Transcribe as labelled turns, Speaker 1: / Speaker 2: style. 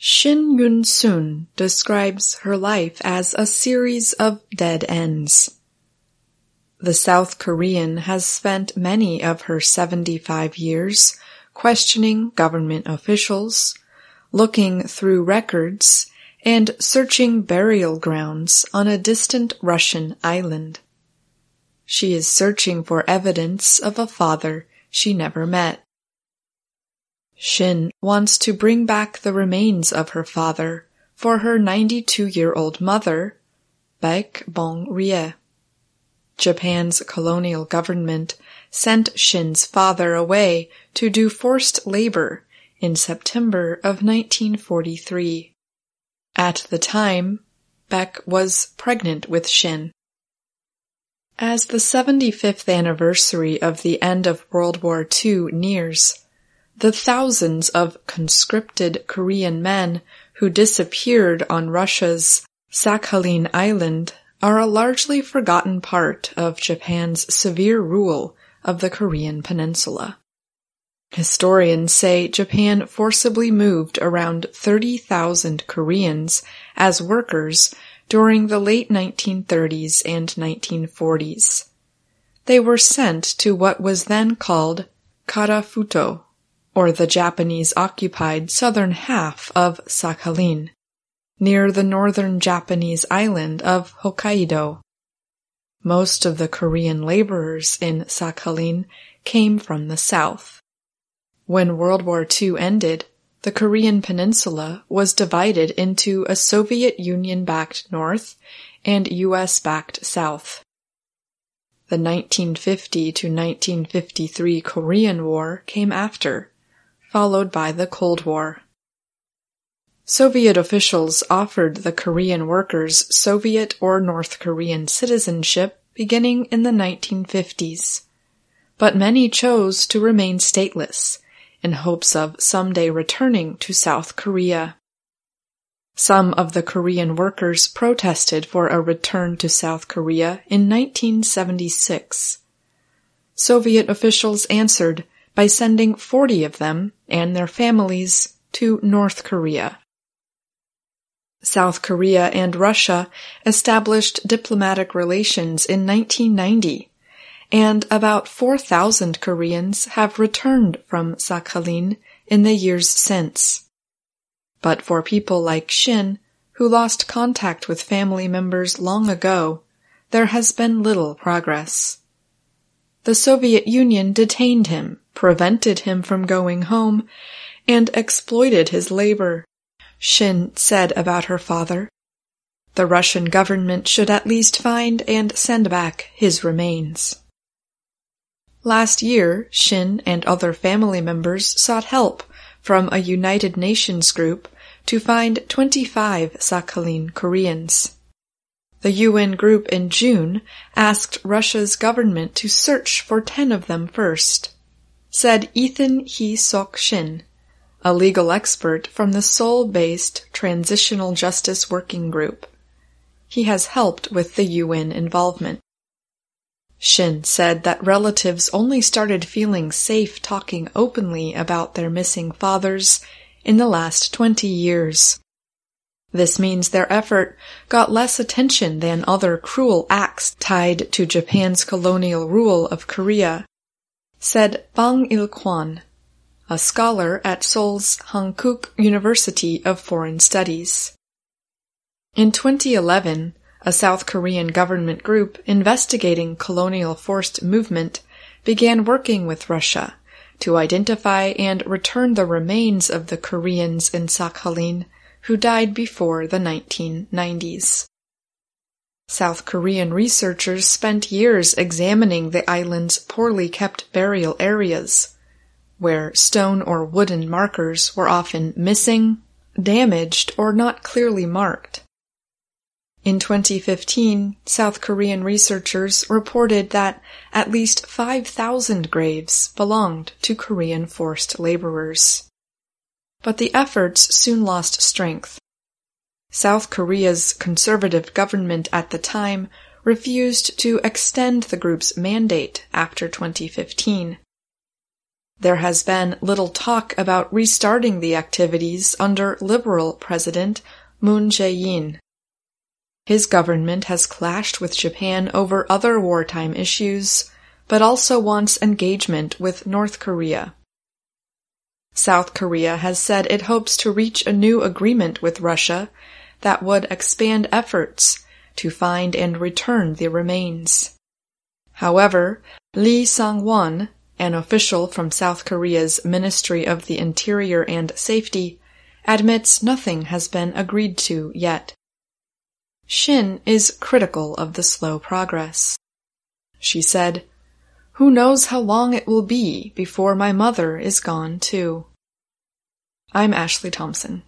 Speaker 1: Shin Yun-sun describes her life as a series of dead ends. The South Korean has spent many of her 75 years questioning government officials, looking through records, and searching burial grounds on a distant Russian island. She is searching for evidence of a father she never met. Shin wants to bring back the remains of her father for her 92-year-old mother, Baek Bong-rie. Japan's colonial government sent Shin's father away to do forced labor in September of 1943. At the time, Baek was pregnant with Shin. As the 75th anniversary of the end of World War II nears, the thousands of conscripted Korean men who disappeared on Russia's Sakhalin Island are a largely forgotten part of Japan's severe rule of the Korean peninsula. Historians say Japan forcibly moved around 30,000 Koreans as workers during the late 1930s and 1940s. They were sent to what was then called Karafuto, or the Japanese-occupied southern half of Sakhalin, near the northern Japanese island of Hokkaido. Most of the Korean laborers in Sakhalin came from the south. When World War II ended, the Korean peninsula was divided into a Soviet Union-backed north and U.S.-backed south. The 1950 to 1953 Korean War came after, followed by the Cold War. Soviet officials offered the Korean workers Soviet or North Korean citizenship beginning in the 1950s, but many chose to remain stateless in hopes of someday returning to South Korea. Some of the Korean workers protested for a return to South Korea in 1976. Soviet officials answered by sending 40 of them and their families to North Korea. South Korea and Russia established diplomatic relations in 1990, and about 4,000 Koreans have returned from Sakhalin in the years since. But for people like Shin, who lost contact with family members long ago, there has been little progress. The Soviet Union detained him, prevented him from going home, and exploited his labor, Shin said about her father. The Russian government should at least find and send back his remains. Last year, Shin and other family members sought help from a United Nations group to find 25 Sakhalin Koreans. The UN group in June asked Russia's government to search for 10 of them first, said Ethan Hee-sok Shin, a legal expert from the Seoul-based Transitional Justice Working Group. He has helped with the UN involvement. Shin said that relatives only started feeling safe talking openly about their missing fathers in the last 20 years. This means their effort got less attention than other cruel acts tied to Japan's colonial rule of Korea, said Bang Il-kwon, a scholar at Seoul's Hankook University of Foreign Studies. In 2011, a South Korean government group investigating colonial forced movement began working with Russia to identify and return the remains of the Koreans in Sakhalin who died before the 1990s. South Korean researchers spent years examining the island's poorly kept burial areas, where stone or wooden markers were often missing, damaged, or not clearly marked. In 2015, South Korean researchers reported that at least 5,000 graves belonged to Korean forced laborers. But the efforts soon lost strength. South Korea's conservative government at the time refused to extend the group's mandate after 2015. There has been little talk about restarting the activities under Liberal President Moon Jae-in. His government has clashed with Japan over other wartime issues, but also wants engagement with North Korea. South Korea has said it hopes to reach a new agreement with Russia that would expand efforts to find and return the remains. However, Lee Sang-won, an official from South Korea's Ministry of the Interior and Safety, admits nothing has been agreed to yet. Shin is critical of the slow progress. She said, "Who knows how long it will be before my mother is gone too." I'm Ashley Thompson.